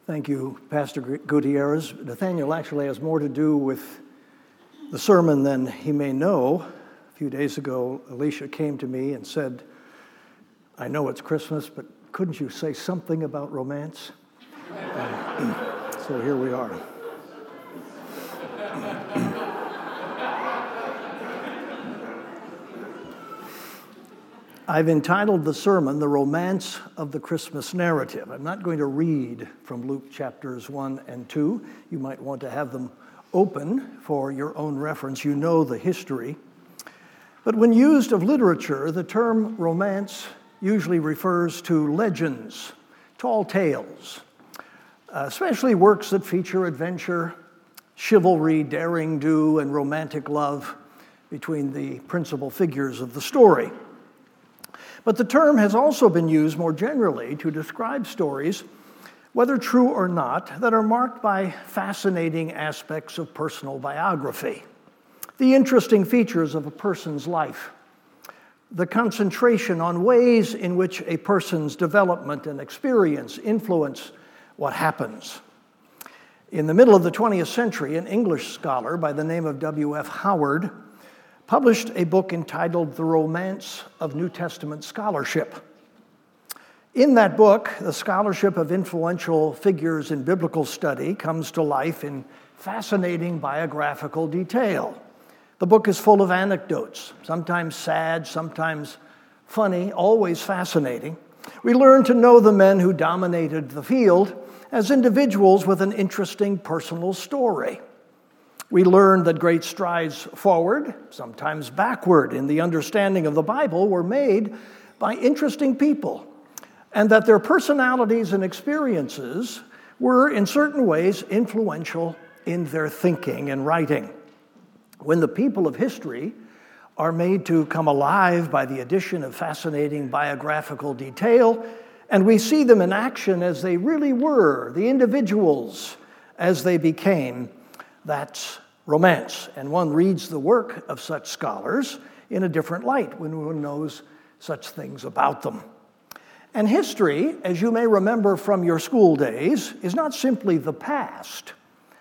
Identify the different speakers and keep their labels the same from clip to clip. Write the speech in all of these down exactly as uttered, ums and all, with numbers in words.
Speaker 1: Thank you, Pastor Gutierrez. Nathaniel actually has more to do with the sermon than he may know. A few days ago, Alicia came to me and said, I know it's Christmas, but couldn't you say something about romance? Uh, so here we are. I've entitled the sermon, The Romance of the Christmas Narrative. I'm not going to read from Luke chapters one and two. You might want to have them open for your own reference. You know the history. But when used of literature, the term romance usually refers to legends, tall tales, especially works that feature adventure, chivalry, daring do, and romantic love between the principal figures of the story. But the term has also been used more generally to describe stories, whether true or not, that are marked by fascinating aspects of personal biography, the interesting features of a person's life, the concentration on ways in which a person's development and experience influence what happens. In the middle of the twentieth century, an English scholar by the name of W F Howard published a book entitled The Romance of New Testament Scholarship. In that book, the scholarship of influential figures in biblical study comes to life in fascinating biographical detail. The book is full of anecdotes, sometimes sad, sometimes funny, always fascinating. We learn to know the men who dominated the field as individuals with an interesting personal story. We learn that great strides forward, sometimes backward, in the understanding of the Bible were made by interesting people, and that their personalities and experiences were, in certain ways, influential in their thinking and writing. When the people of history are made to come alive by the addition of fascinating biographical detail, and we see them in action as they really were, the individuals as they became, that's romance. And one reads the work of such scholars in a different light when one knows such things about them. And history, as you may remember from your school days, is not simply the past.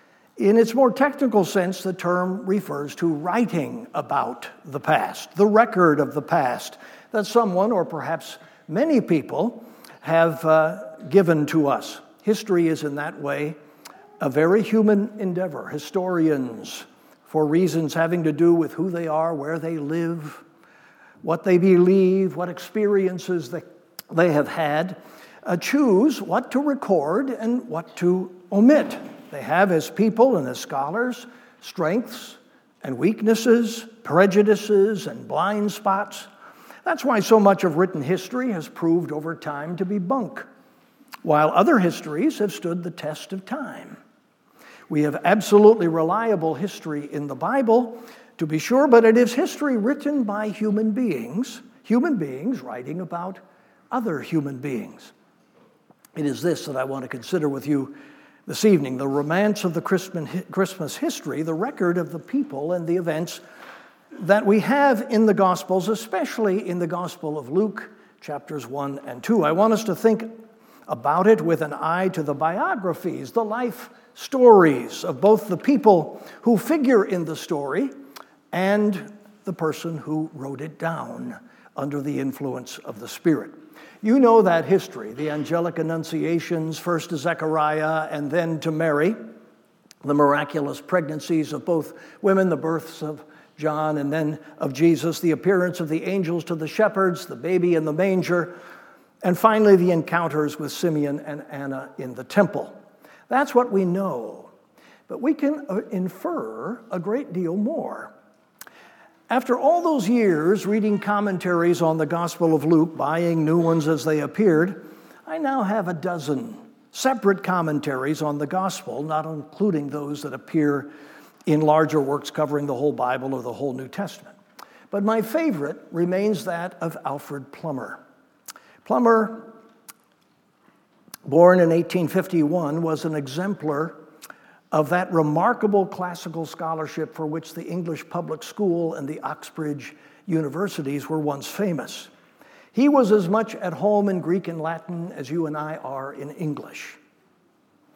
Speaker 1: In its more technical sense, the term refers to writing about the past, the record of the past that someone, or perhaps many people, have uh, given to us. History is in that way a very human endeavor. Historians, for reasons having to do with who they are, where they live, what they believe, what experiences they, they have had, uh, choose what to record and what to omit. They have, as people and as scholars, strengths and weaknesses, prejudices and blind spots. That's why so much of written history has proved over time to be bunk, while other histories have stood the test of time. We have absolutely reliable history in the Bible, to be sure, but it is history written by human beings, human beings writing about other human beings. It is this that I want to consider with you this evening, the romance of the Christmas history, the record of the people and the events that we have in the Gospels, especially in the Gospel of Luke, chapters one and two. I want us to think about it with an eye to the biographies, the life stories of both the people who figure in the story and the person who wrote it down under the influence of the Spirit. You know that history, the angelic annunciations, first to Zechariah and then to Mary, the miraculous pregnancies of both women, the births of John and then of Jesus, the appearance of the angels to the shepherds, the baby in the manger, and finally the encounters with Simeon and Anna in the temple. That's what we know, but we can infer a great deal more. After all those years reading commentaries on the Gospel of Luke, buying new ones as they appeared, I now have a dozen separate commentaries on the Gospel, not including those that appear in larger works covering the whole Bible or the whole New Testament. But my favorite remains that of Alfred Plummer. Plummer, born in eighteen fifty-one, was an exemplar of that remarkable classical scholarship for which the English public school and the Oxbridge universities were once famous. He was as much at home in Greek and Latin as you and I are in English.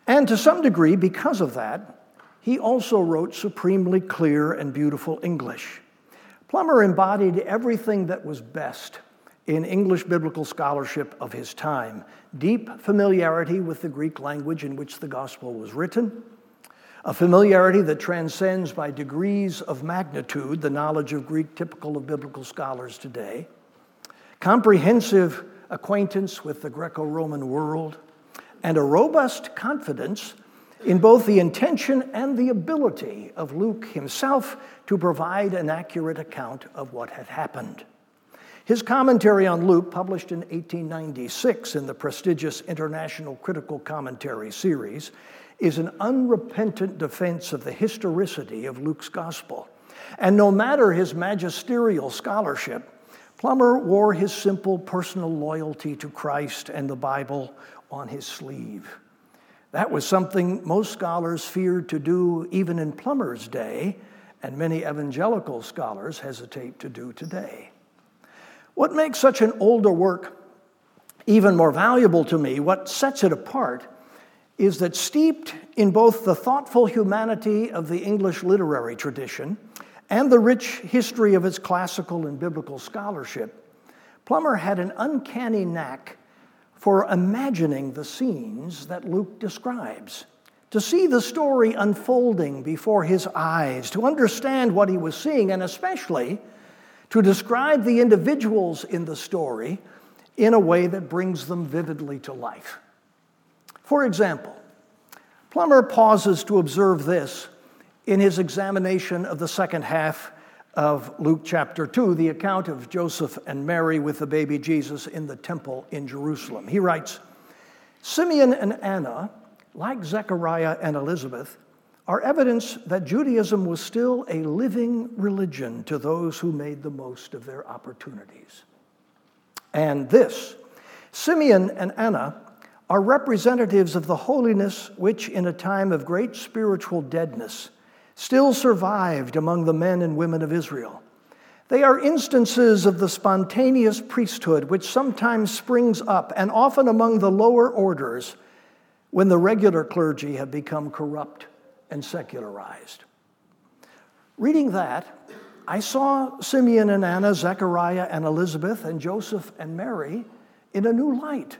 Speaker 1: And to some degree, because of that, he also wrote supremely clear and beautiful English. Plummer embodied everything that was best in English biblical scholarship of his time: deep familiarity with the Greek language in which the gospel was written, a familiarity that transcends by degrees of magnitude the knowledge of Greek typical of biblical scholars today, comprehensive acquaintance with the Greco-Roman world, and a robust confidence in both the intention and the ability of Luke himself to provide an accurate account of what had happened. His commentary on Luke, published in eighteen ninety-six in the prestigious International Critical Commentary series, is an unrepentant defense of the historicity of Luke's gospel. And no matter his magisterial scholarship, Plummer wore his simple personal loyalty to Christ and the Bible on his sleeve. That was something most scholars feared to do even in Plummer's day, and many evangelical scholars hesitate to do today. What makes such an older work even more valuable to me, what sets it apart, is that steeped in both the thoughtful humanity of the English literary tradition and the rich history of its classical and biblical scholarship, Plummer had an uncanny knack for imagining the scenes that Luke describes, to see the story unfolding before his eyes, to understand what he was seeing, and especially to describe the individuals in the story in a way that brings them vividly to life. For example, Plummer pauses to observe this in his examination of the second half of Luke chapter two, the account of Joseph and Mary with the baby Jesus in the temple in Jerusalem. He writes, "Simeon and Anna, like Zechariah and Elizabeth, are evidence that Judaism was still a living religion to those who made the most of their opportunities. And this, Simeon and Anna are representatives of the holiness which, in a time of great spiritual deadness, still survived among the men and women of Israel. They are instances of the spontaneous priesthood which sometimes springs up, and often among the lower orders, when the regular clergy have become corrupt and secularized." Reading that, I saw Simeon and Anna, Zechariah and Elizabeth, and Joseph and Mary in a new light.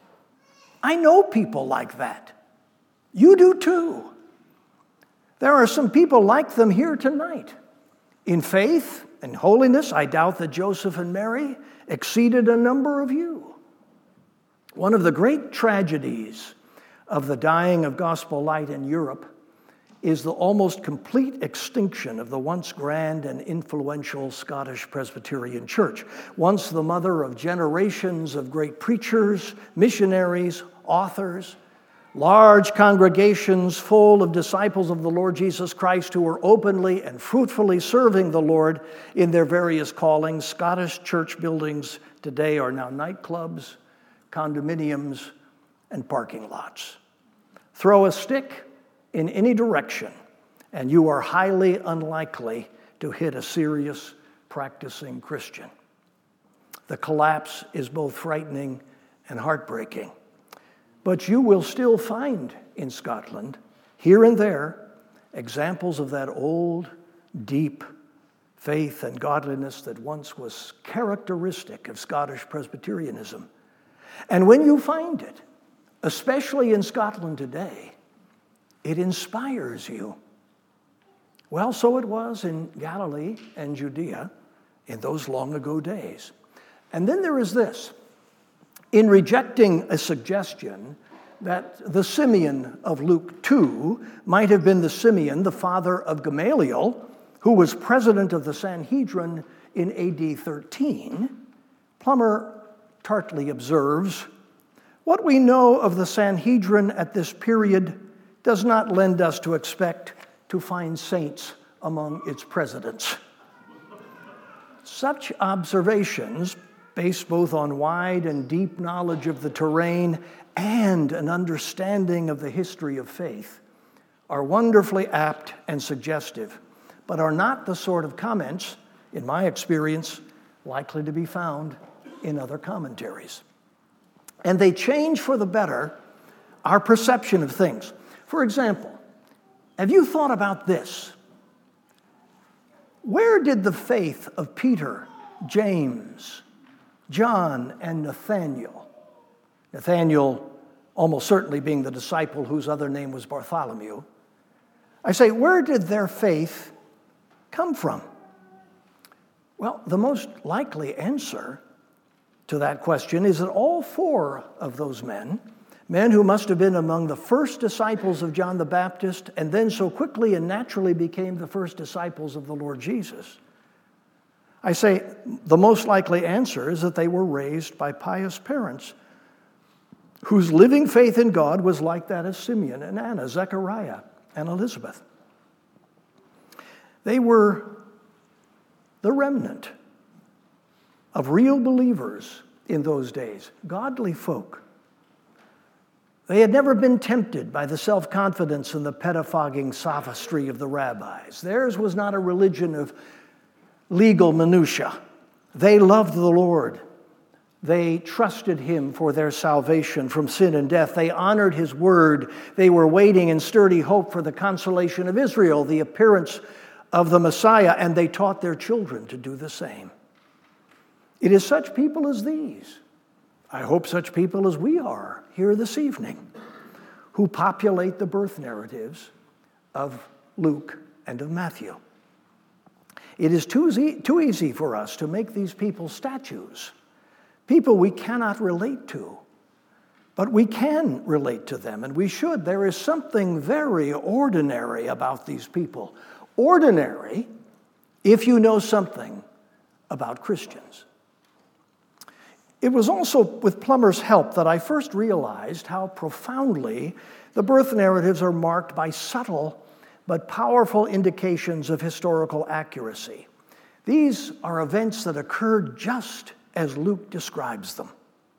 Speaker 1: I know people like that. You do too. There are some people like them here tonight. In faith and holiness, I doubt that Joseph and Mary exceeded a number of you. One of the great tragedies of the dying of gospel light in Europe is the almost complete extinction of the once grand and influential Scottish Presbyterian Church, once the mother of generations of great preachers, missionaries, authors, large congregations full of disciples of the Lord Jesus Christ who were openly and fruitfully serving the Lord in their various callings. Scottish church buildings today are now nightclubs, condominiums, and parking lots. Throw a stick in any direction, and you are highly unlikely to hit a serious, practicing Christian. The collapse is both frightening and heartbreaking. But you will still find in Scotland, here and there, examples of that old, deep faith and godliness that once was characteristic of Scottish Presbyterianism. And when you find it, especially in Scotland today, it inspires you. Well, so it was in Galilee and Judea in those long ago days. And then there is this. In rejecting a suggestion that the Simeon of Luke two might have been the Simeon, the father of Gamaliel, who was president of the Sanhedrin in A D thirteen, Plummer tartly observes, "What we know of the Sanhedrin at this period does not lend us to expect to find saints among its presidents." Such observations, based both on wide and deep knowledge of the terrain and an understanding of the history of faith, are wonderfully apt and suggestive, but are not the sort of comments, in my experience, likely to be found in other commentaries. And they change for the better our perception of things. For example, have you thought about this? Where did the faith of Peter, James, John, and Nathaniel, Nathaniel almost certainly being the disciple whose other name was Bartholomew, I say, where did their faith come from? Well, the most likely answer to that question is that all four of those men, men who must have been among the first disciples of John the Baptist and then so quickly and naturally became the first disciples of the Lord Jesus, I say the most likely answer is that they were raised by pious parents whose living faith in God was like that of Simeon and Anna, Zechariah and Elizabeth. They were the remnant of real believers in those days, godly folk. They had never been tempted by the self-confidence and the pettifogging sophistry of the rabbis. Theirs was not a religion of legal minutia. They loved the Lord. They trusted him for their salvation from sin and death. They honored his word. They were waiting in sturdy hope for the consolation of Israel, the appearance of the Messiah, and they taught their children to do the same. It is such people as these, I hope such people as we are here this evening, who populate the birth narratives of Luke and of Matthew. It is too easy, too easy for us to make these people statues, people we cannot relate to, but we can relate to them, and we should. There is something very ordinary about these people. Ordinary if you know something about Christians. It was also with Plummer's help that I first realized how profoundly the birth narratives are marked by subtle but powerful indications of historical accuracy. These are events that occurred just as Luke describes them.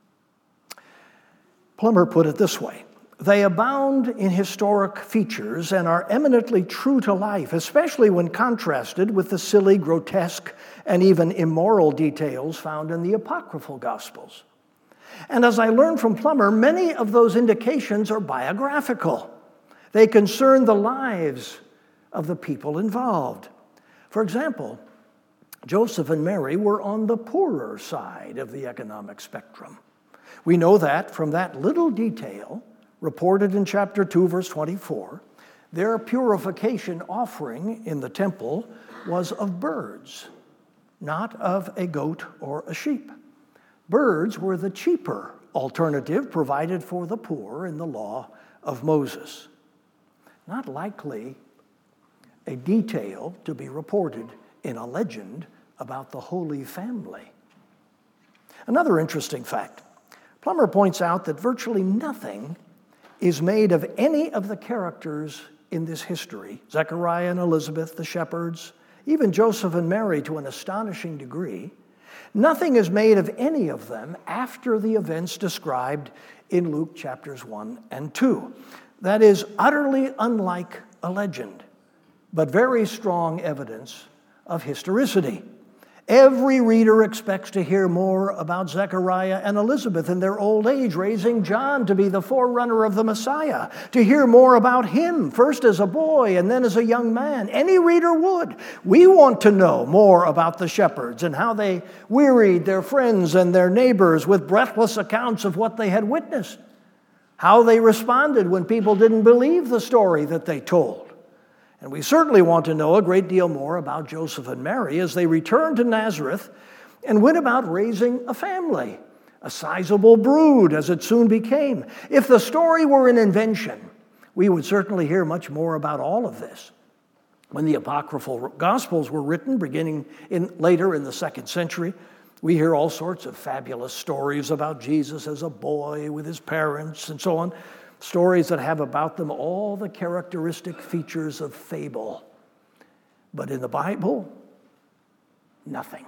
Speaker 1: Plummer put it this way: they abound in historic features and are eminently true to life, especially when contrasted with the silly, grotesque, and even immoral details found in the apocryphal Gospels. And as I learned from Plummer, many of those indications are biographical. They concern the lives of the people involved. For example, Joseph and Mary were on the poorer side of the economic spectrum. We know that from that little detail reported in chapter two, verse twenty-four, their purification offering in the temple was of birds, not of a goat or a sheep. Birds were the cheaper alternative provided for the poor in the law of Moses. Not likely a detail to be reported in a legend about the Holy Family. Another interesting fact, Plummer points out that virtually nothing is made of any of the characters in this history, Zechariah and Elizabeth, the shepherds, even Joseph and Mary to an astonishing degree. Nothing is made of any of them after the events described in Luke chapters one and two. That is utterly unlike a legend, but very strong evidence of historicity. Every reader expects to hear more about Zechariah and Elizabeth in their old age, raising John to be the forerunner of the Messiah, to hear more about him, first as a boy and then as a young man. Any reader would. We want to know more about the shepherds and how they wearied their friends and their neighbors with breathless accounts of what they had witnessed, how they responded when people didn't believe the story that they told. And we certainly want to know a great deal more about Joseph and Mary as they returned to Nazareth and went about raising a family, a sizable brood as it soon became. If the story were an invention, we would certainly hear much more about all of this. When the apocryphal Gospels were written, beginning in, later in the second century, we hear all sorts of fabulous stories about Jesus as a boy with his parents and so on. Stories that have about them all the characteristic features of fable. But in the Bible, nothing.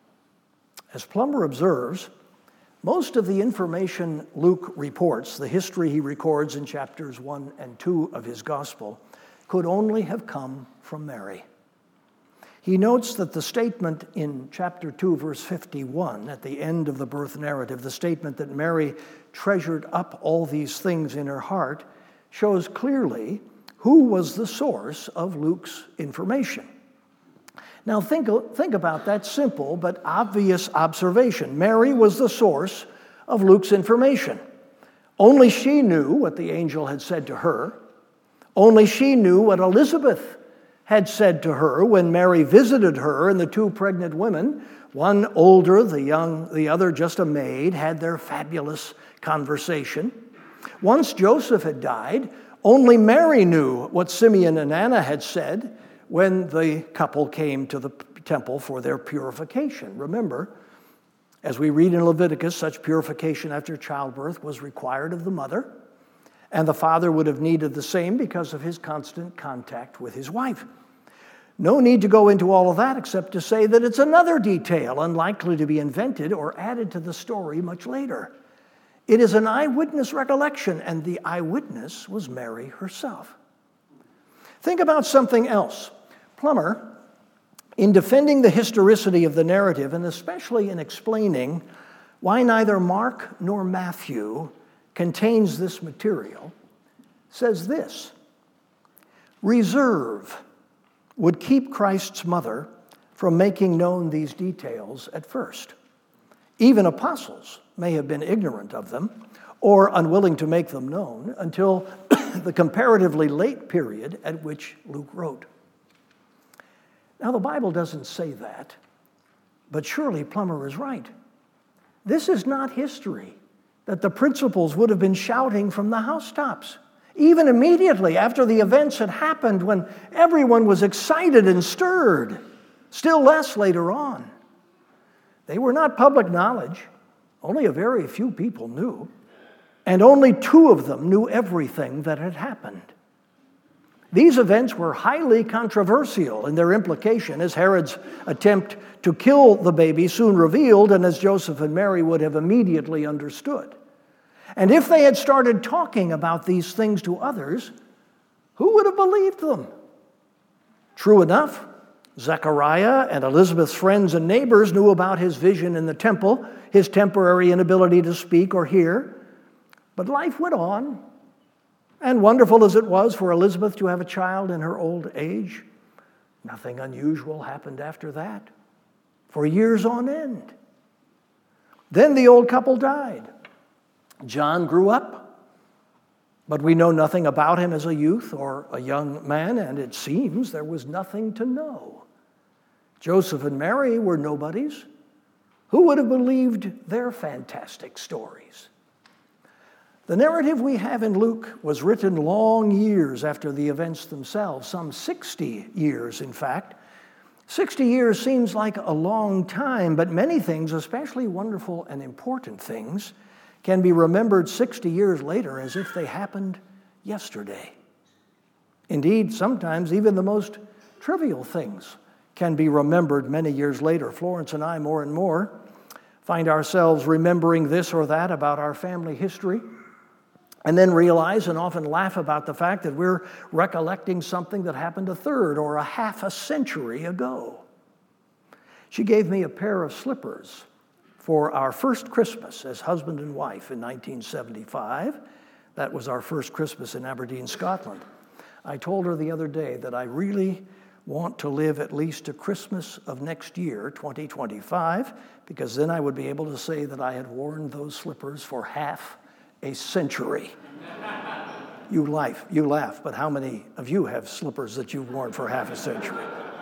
Speaker 1: As Plummer observes, most of the information Luke reports, the history he records in chapters one and two of his gospel, could only have come from Mary. He notes that the statement in chapter two, verse fifty-one, at the end of the birth narrative, the statement that Mary treasured up all these things in her heart, shows clearly who was the source of Luke's information. Now think, think about that simple but obvious observation. Mary was the source of Luke's information. Only she knew what the angel had said to her. Only she knew what Elizabeth had said to her when Mary visited her, and the two pregnant women, one older, the young, the other just a maid, had their fabulous conversation. Once Joseph had died, only Mary knew what Simeon and Anna had said when the couple came to the temple for their purification. Remember, as we read in Leviticus, such purification after childbirth was required of the mother, and the father would have needed the same because of his constant contact with his wife. No need to go into all of that except to say that it's another detail unlikely to be invented or added to the story much later. It is an eyewitness recollection, and the eyewitness was Mary herself. Think about something else. Plummer, in defending the historicity of the narrative, and especially in explaining why neither Mark nor Matthew contains this material, says this: reserve would keep Christ's mother from making known these details at first. Even apostles may have been ignorant of them or unwilling to make them known until the comparatively late period at which Luke wrote. Now, the Bible doesn't say that, but surely Plummer is right. This is not history that the principals would have been shouting from the housetops, even immediately after the events had happened, when everyone was excited and stirred, still less later on. They were not public knowledge. Only a very few people knew, and only two of them knew everything that had happened. These events were highly controversial in their implication, as Herod's attempt to kill the baby soon revealed, and as Joseph and Mary would have immediately understood. And if they had started talking about these things to others, who would have believed them? True enough, Zechariah and Elizabeth's friends and neighbors knew about his vision in the temple, his temporary inability to speak or hear. But life went on. And wonderful as it was for Elizabeth to have a child in her old age, nothing unusual happened after that for years on end. Then the old couple died. John grew up, but we know nothing about him as a youth or a young man, and it seems there was nothing to know. Joseph and Mary were nobodies. Who would have believed their fantastic stories? The narrative we have in Luke was written long years after the events themselves, some sixty years, in fact. sixty years seems like a long time, but many things, especially wonderful and important things, can be remembered sixty years later as if they happened yesterday. Indeed, sometimes even the most trivial things can be remembered many years later. Florence and I, more and more, find ourselves remembering this or that about our family history, and then realize and often laugh about the fact that we're recollecting something that happened a third or a half a century ago. She gave me a pair of slippers for our first Christmas as husband and wife in nineteen seventy-five. That was our first Christmas in Aberdeen, Scotland. I told her the other day that I really want to live at least to Christmas of next year, twenty twenty-five, because then I would be able to say that I had worn those slippers for half a century. You laugh, you laugh, but how many of you have slippers that you've worn for half a century?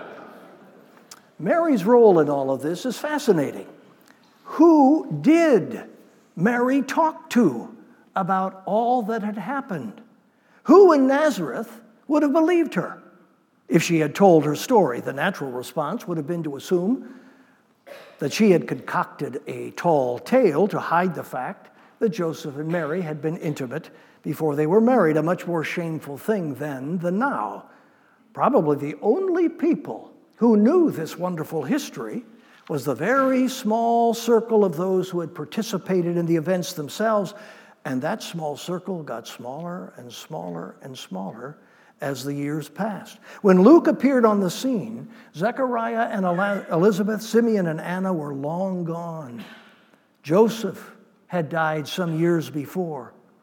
Speaker 1: Mary's role in all of this is fascinating. Who did Mary talk to about all that had happened? Who in Nazareth would have believed her? If she had told her story, the natural response would have been to assume that she had concocted a tall tale to hide the fact that Joseph and Mary had been intimate before they were married, a much more shameful thing then than now. Probably the only people who knew this wonderful history was the very small circle of those who had participated in the events themselves, and that small circle got smaller and smaller and smaller as the years passed. When Luke appeared on the scene, Zechariah and Elizabeth, Simeon and Anna were long gone. Joseph had died some years before.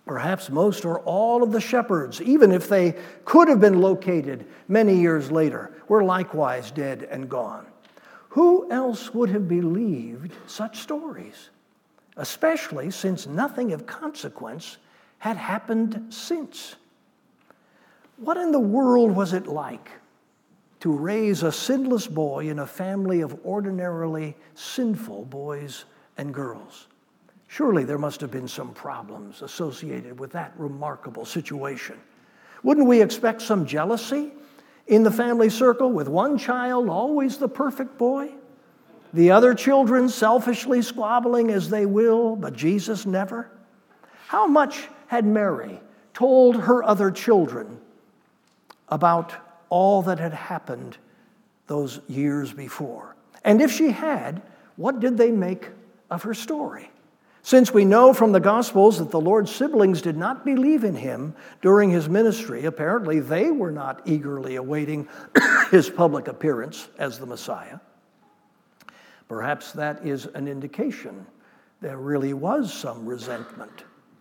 Speaker 1: Perhaps most or all of the shepherds, even if they could have been located many years later, were likewise dead and gone. Who else would have believed such stories, especially since nothing of consequence had happened since? What in the world was it like to raise a sinless boy in a family of ordinarily sinful boys and girls? Surely there must have been some problems associated with that remarkable situation. Wouldn't we expect some jealousy in the family circle, with one child always the perfect boy, the other children selfishly squabbling as they will, but Jesus never? How much had Mary told her other children about all that had happened those years before? And if she had, what did they make of her story? Since we know from the Gospels that the Lord's siblings did not believe in him during his ministry, apparently they were not eagerly awaiting his public appearance as the Messiah. Perhaps that is an indication there really was some resentment.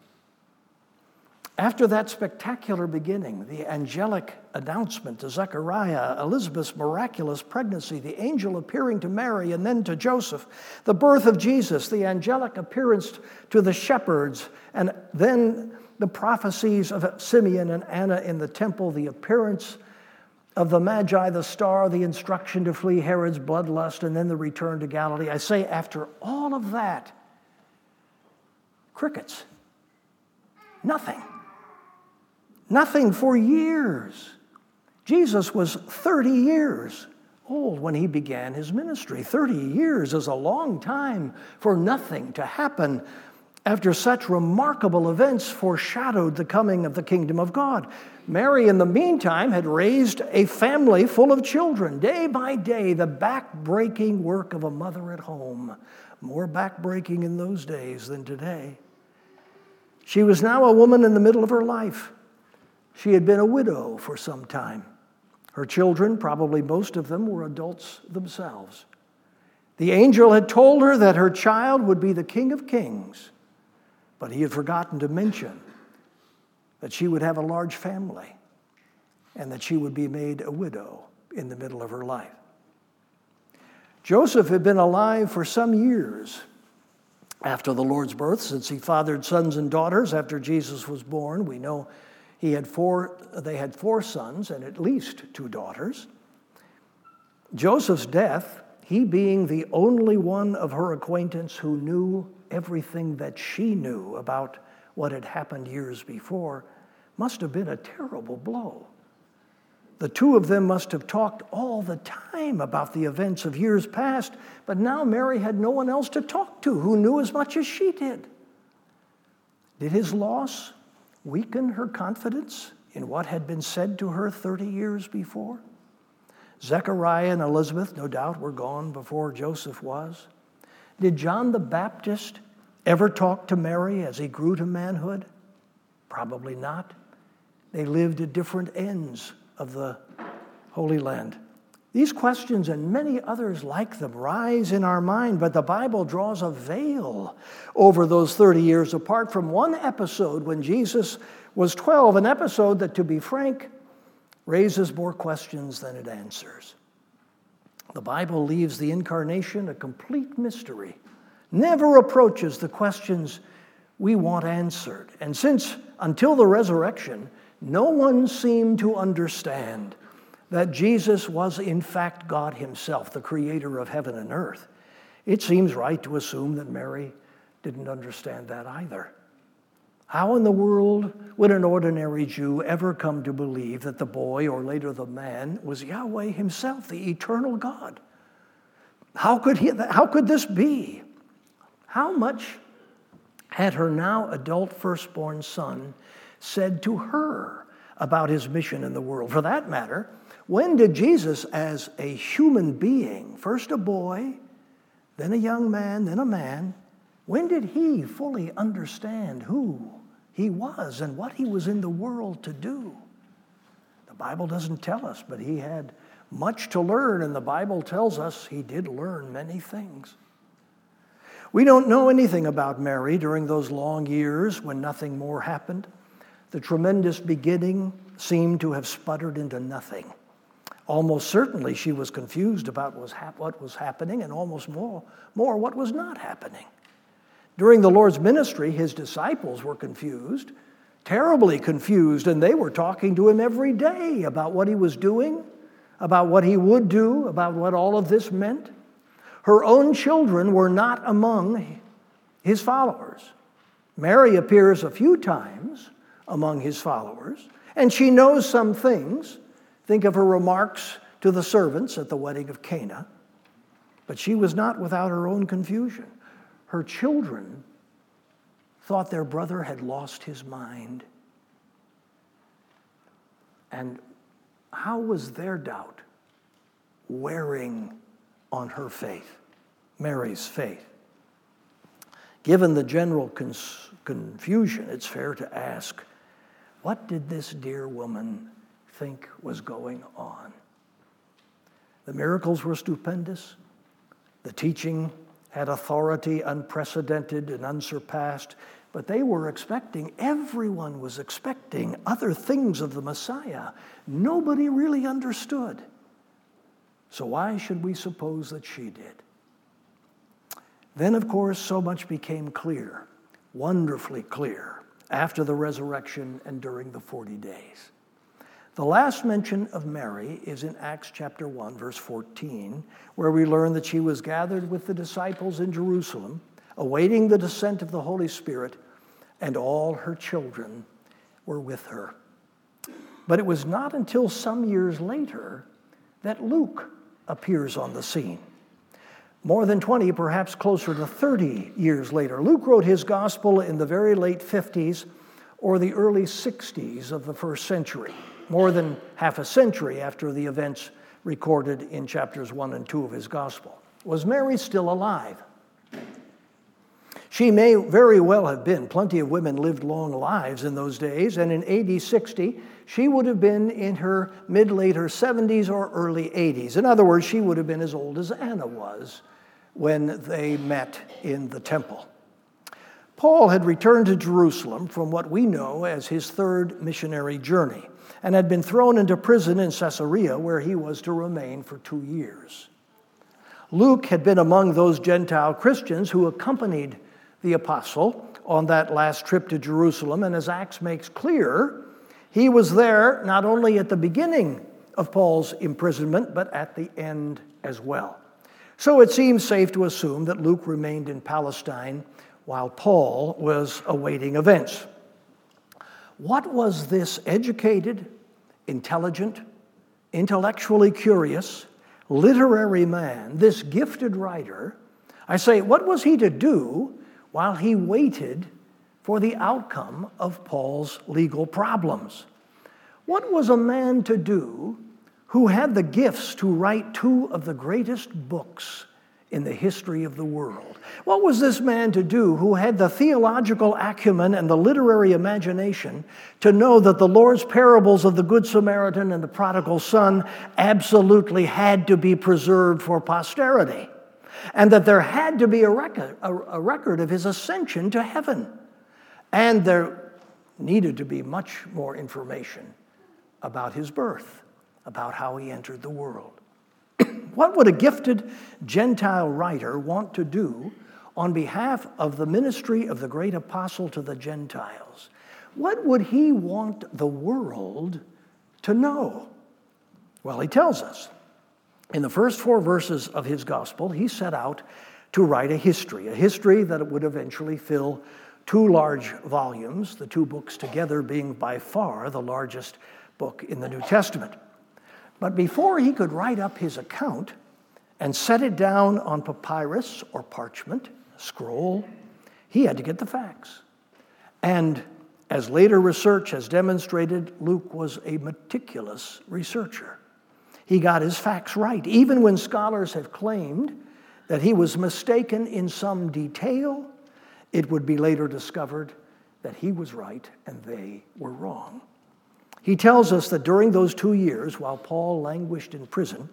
Speaker 1: After that spectacular beginning, the angelic announcement to Zechariah, Elizabeth's miraculous pregnancy, the angel appearing to Mary and then to Joseph, the birth of Jesus, the angelic appearance to the shepherds, and then the prophecies of Simeon and Anna in the temple, the appearance of the Magi, the star, the instruction to flee Herod's bloodlust, and then the return to Galilee. I say, after all of that, crickets. Nothing. Nothing for years. Jesus was thirty years old when he began his ministry. thirty years is a long time for nothing to happen after such remarkable events foreshadowed the coming of the kingdom of God. Mary, in the meantime, had raised a family full of children. Day by day, the back-breaking work of a mother at home. More back-breaking in those days than today. She was now a woman in the middle of her life. She had been a widow for some time. Her children, probably most of them, were adults themselves. The angel had told her that her child would be the King of Kings, but he had forgotten to mention that she would have a large family and that she would be made a widow in the middle of her life. Joseph had been alive for some years after the Lord's birth, since he fathered sons and daughters after Jesus was born. We know he had four, they had four sons and at least two daughters. Joseph's death, he being the only one of her acquaintance who knew everything that she knew about what had happened years before, must have been a terrible blow. The two of them must have talked all the time about the events of years past, but now Mary had no one else to talk to who knew as much as she did. Did his loss weaken her confidence in what had been said to her thirty years before? Zechariah and Elizabeth, no doubt, were gone before Joseph was. Did John the Baptist ever talk to Mary as he grew to manhood? Probably not. They lived at different ends of the Holy Land. These questions and many others like them rise in our mind, but the Bible draws a veil over those thirty years apart from one episode when Jesus was twelve, an episode that, to be frank, raises more questions than it answers. The Bible leaves the incarnation a complete mystery, never approaches the questions we want answered. And since, until the resurrection, no one seemed to understand that Jesus was in fact God himself, the creator of heaven and earth, it seems right to assume that Mary didn't understand that either. How in the world would an ordinary Jew ever come to believe that the boy, or later the man, was Yahweh himself, the eternal God? How could he, how could this be? How much had her now adult firstborn son said to her about his mission in the world? For that matter, when did Jesus, as a human being, first a boy, then a young man, then a man, when did he fully understand who he was and what he was in the world to do? The Bible doesn't tell us, but he had much to learn, and the Bible tells us he did learn many things. We don't know anything about Mary during those long years when nothing more happened. The tremendous beginning seemed to have sputtered into nothing. Almost certainly she was confused about what was happening, and almost more, more what was not happening. During the Lord's ministry, his disciples were confused, terribly confused, and they were talking to him every day about what he was doing, about what he would do, about what all of this meant. Her own children were not among his followers. Mary appears a few times among his followers, and she knows some things. Think of her remarks to the servants at the wedding of Cana. But she was not without her own confusion. Her children thought their brother had lost his mind. And how was their doubt wearing on her faith, Mary's faith? Given the general cons- confusion, it's fair to ask, what did this dear woman think was going on? The miracles were stupendous. The teaching had authority unprecedented and unsurpassed, but they were expecting, everyone was expecting other things of the Messiah. Nobody really understood. So why should we suppose that she did? Then, of course, so much became clear, wonderfully clear, after the resurrection and during the forty days. The last mention of Mary is in Acts chapter one, verse fourteen, where we learn that she was gathered with the disciples in Jerusalem, awaiting the descent of the Holy Spirit, and all her children were with her. But it was not until some years later that Luke appears on the scene. More than twenty, perhaps closer to thirty years later. Luke wrote his gospel in the very late fifties or the early sixties of the first century, more than half a century after the events recorded in chapters one and two of his gospel. Was Mary still alive? She may very well have been. Plenty of women lived long lives in those days, and in A D sixty, she would have been in her mid-later seventies or early eighties. In other words, she would have been as old as Anna was when they met in the temple. Paul had returned to Jerusalem from what we know as his third missionary journey and had been thrown into prison in Caesarea, where he was to remain for two years. Luke had been among those Gentile Christians who accompanied the apostle on that last trip to Jerusalem, and as Acts makes clear, he was there not only at the beginning of Paul's imprisonment, but at the end as well. So it seems safe to assume that Luke remained in Palestine while Paul was awaiting events. What was this educated, intelligent, intellectually curious, literary man, this gifted writer, I say, what was he to do while he waited for the outcome of Paul's legal problems? What was a man to do who had the gifts to write two of the greatest books in the history of the world? What was this man to do who had the theological acumen and the literary imagination to know that the Lord's parables of the Good Samaritan and the prodigal son absolutely had to be preserved for posterity, and that there had to be a record, a, a record of his ascension to heaven, and there needed to be much more information about his birth, about how he entered the world? What would a gifted Gentile writer want to do on behalf of the ministry of the great apostle to the Gentiles? What would he want the world to know? Well, he tells us. In the first four verses of his gospel, he set out to write a history, a history that would eventually fill two large volumes, the two books together being by far the largest book in the New Testament. But before he could write up his account and set it down on papyrus or parchment, scroll, he had to get the facts. And as later research has demonstrated, Luke was a meticulous researcher. He got his facts right, even when scholars have claimed that he was mistaken in some detail. It would be later discovered that he was right and they were wrong. He tells us that during those two years, while Paul languished in prison,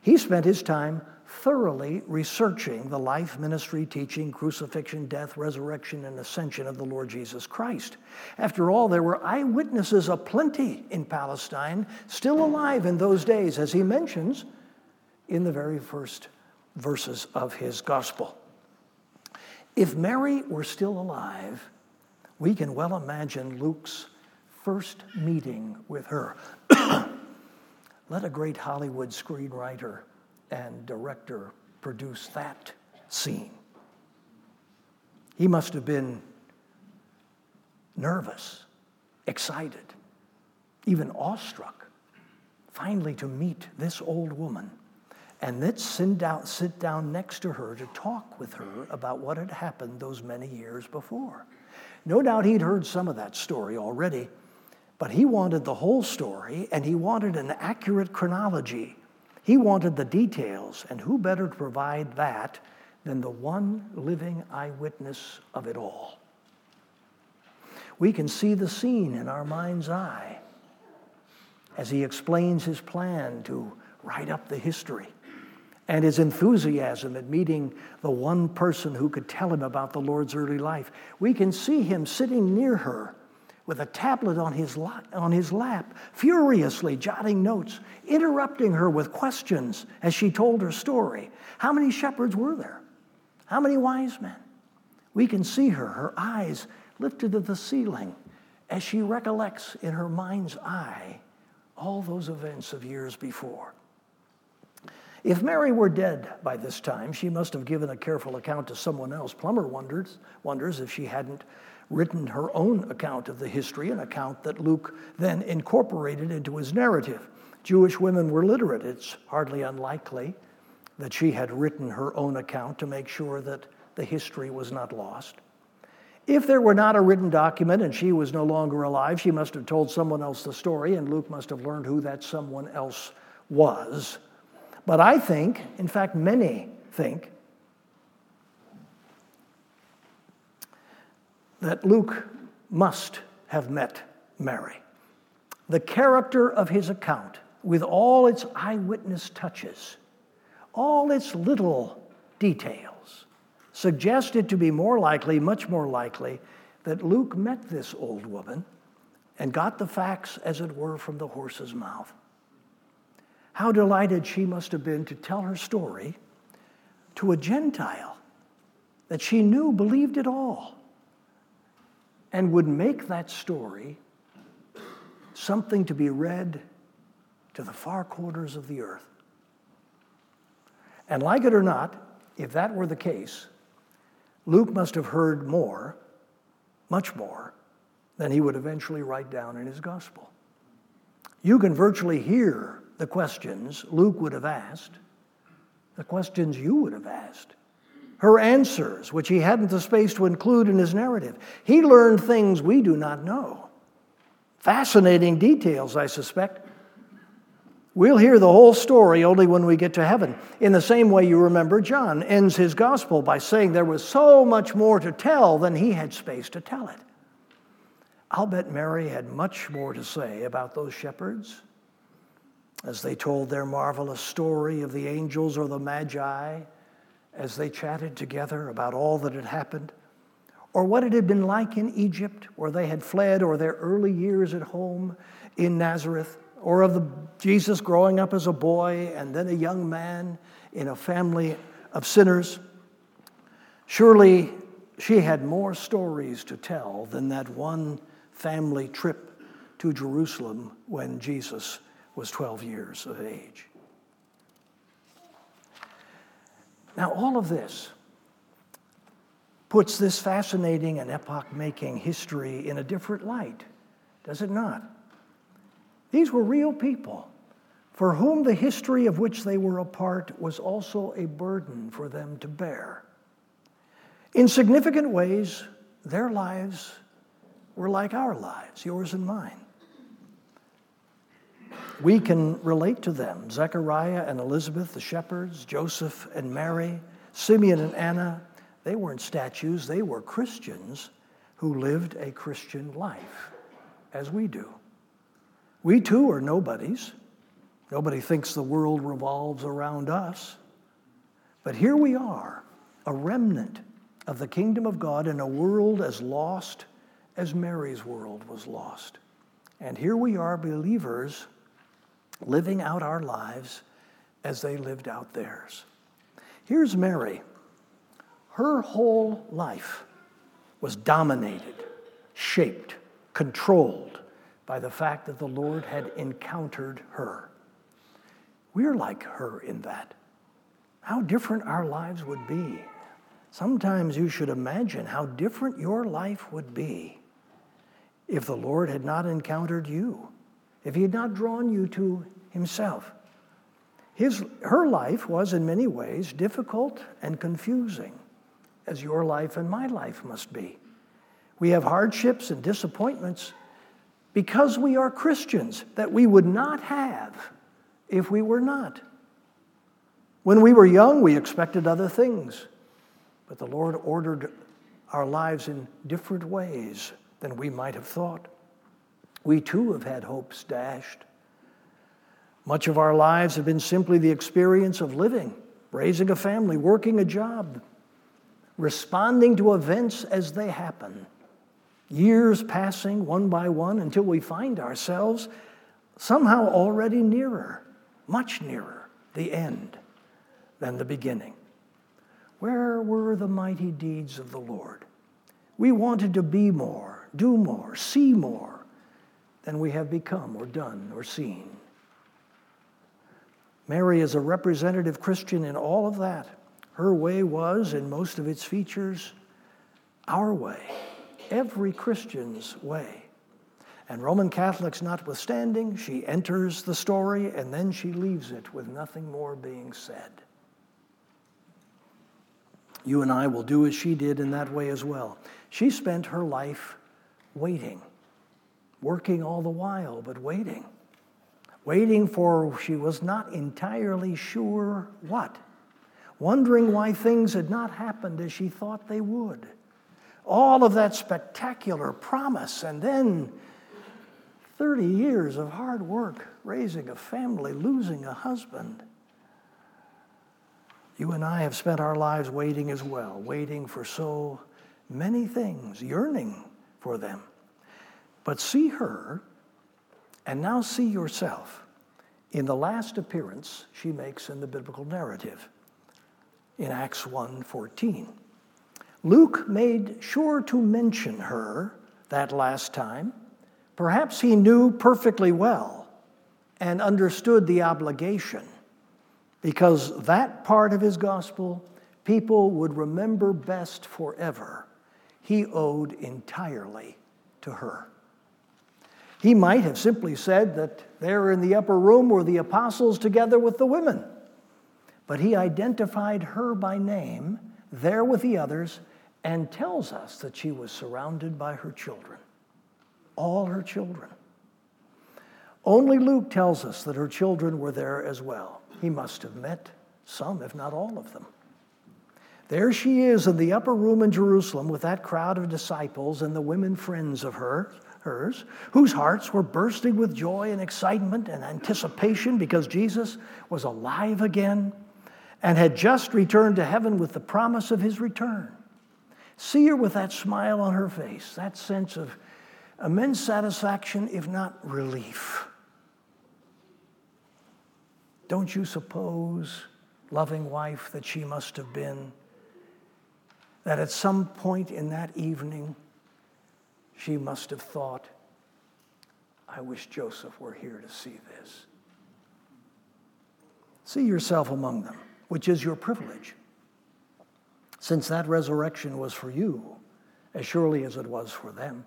Speaker 1: He spent his time thoroughly researching the life, ministry, teaching, crucifixion, death, resurrection, and ascension of the Lord Jesus Christ. After all, there were eyewitnesses aplenty in Palestine, still alive in those days, as he mentions in the very first verses of his gospel. If Mary were still alive, we can well imagine Luke's first meeting with her. Let a great Hollywood screenwriter and director produce that scene. He must have been nervous, excited, even awestruck, finally to meet this old woman and then sit down, sit down next to her to talk with her about what had happened those many years before. No doubt he'd heard some of that story already, but he wanted the whole story, and he wanted an accurate chronology. He wanted the details, and who better to provide that than the one living eyewitness of it all? We can see the scene in our mind's eye as he explains his plan to write up the history and his enthusiasm at meeting the one person who could tell him about the Lord's early life. We can see him sitting near her with a tablet on his, la- on his lap, furiously jotting notes, interrupting her with questions as she told her story. How many shepherds were there? How many wise men? We can see her, her eyes lifted to the ceiling as she recollects in her mind's eye all those events of years before. If Mary were dead by this time, she must have given a careful account to someone else. Plummer wonders, wonders if she hadn't written her own account of the history, an account that Luke then incorporated into his narrative. Jewish women were literate. It's hardly unlikely that she had written her own account to make sure that the history was not lost. If there were not a written document and she was no longer alive, she must have told someone else the story, and Luke must have learned who that someone else was. But I think, in fact, many think, that Luke must have met Mary. The character of his account, with all its eyewitness touches, all its little details, suggested to be more likely, much more likely, that Luke met this old woman and got the facts, as it were, from the horse's mouth. How delighted she must have been to tell her story to a Gentile that she knew believed it all, and would make that story something to be read to the far corners of the earth. And like it or not, if that were the case, Luke must have heard more, much more, than he would eventually write down in his gospel. You can virtually hear the questions Luke would have asked, the questions you would have asked, her answers, which he hadn't the space to include in his narrative. He learned things we do not know. Fascinating details, I suspect. We'll hear the whole story only when we get to heaven. In the same way, you remember, John ends his gospel by saying there was so much more to tell than he had space to tell it. I'll bet Mary had much more to say about those shepherds as they told their marvelous story of the angels or the magi, as they chatted together about all that had happened, or what it had been like in Egypt, where they had fled, or their early years at home in Nazareth, or of the Jesus growing up as a boy and then a young man in a family of sinners. Surely she had more stories to tell than that one family trip to Jerusalem when Jesus was twelve years of age. Now, all of this puts this fascinating and epoch-making history in a different light, does it not? These were real people for whom the history of which they were a part was also a burden for them to bear. In significant ways, their lives were like our lives, yours and mine. We can relate to them, Zechariah and Elizabeth, the shepherds, Joseph and Mary, Simeon and Anna. They weren't statues, they were Christians who lived a Christian life, as we do. We too are nobodies. Nobody thinks the world revolves around us. But here we are, a remnant of the kingdom of God in a world as lost as Mary's world was lost. And here we are, believers, living out our lives as they lived out theirs. Here's Mary. Her whole life was dominated, shaped, controlled by the fact that the Lord had encountered her. We're like her in that. How different our lives would be. Sometimes you should imagine how different your life would be if the Lord had not encountered you, if he had not drawn you to himself. His, her life was in many ways difficult and confusing, as your life and my life must be. We have hardships and disappointments because we are Christians that we would not have if we were not. When we were young, we expected other things, but the Lord ordered our lives in different ways than we might have thought. We too have had hopes dashed. Much of our lives have been simply the experience of living, raising a family, working a job, responding to events as they happen. Years passing one by one until we find ourselves somehow already nearer, much nearer the end than the beginning. Where were the mighty deeds of the Lord? We wanted to be more, do more, see more than we have become or done or seen. Mary is a representative Christian in all of that. Her way was, in most of its features, our way, every Christian's way. And Roman Catholics notwithstanding, she enters the story and then she leaves it with nothing more being said. You and I will do as she did in that way as well. She spent her life waiting, working all the while, but waiting. Waiting for, she was not entirely sure what. Wondering why things had not happened as she thought they would. All of that spectacular promise, and then thirty years of hard work, raising a family, losing a husband. You and I have spent our lives waiting as well, waiting for so many things, yearning for them. But see her, and now see yourself in the last appearance she makes in the biblical narrative in Acts one fourteen. Luke made sure to mention her that last time. Perhaps he knew perfectly well and understood the obligation, because that part of his gospel people would remember best forever. He owed entirely to her. He might have simply said that there in the upper room were the apostles together with the women. But he identified her by name there with the others and tells us that she was surrounded by her children, all her children. Only Luke tells us that her children were there as well. He must have met some, if not all of them. There she is in the upper room in Jerusalem with that crowd of disciples and the women friends of her, hers, whose hearts were bursting with joy and excitement and anticipation because Jesus was alive again and had just returned to heaven with the promise of his return. See her with that smile on her face, that sense of immense satisfaction, if not relief. Don't you suppose, loving wife that she must have been, that at some point in that evening, she must have thought, I wish Joseph were here to see this. See yourself among them, which is your privilege, since that resurrection was for you as surely as it was for them.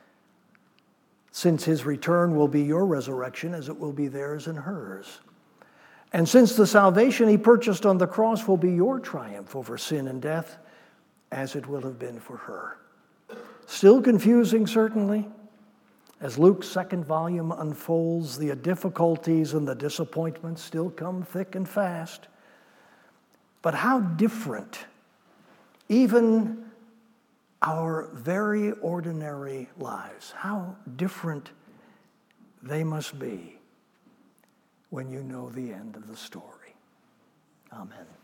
Speaker 1: Since his return will be your resurrection as it will be theirs and hers. And since the salvation he purchased on the cross will be your triumph over sin and death, as it will have been for her. Still confusing, certainly, as Luke's second volume unfolds, the difficulties and the disappointments still come thick and fast. But how different, even our very ordinary lives, how different they must be when you know the end of the story. Amen.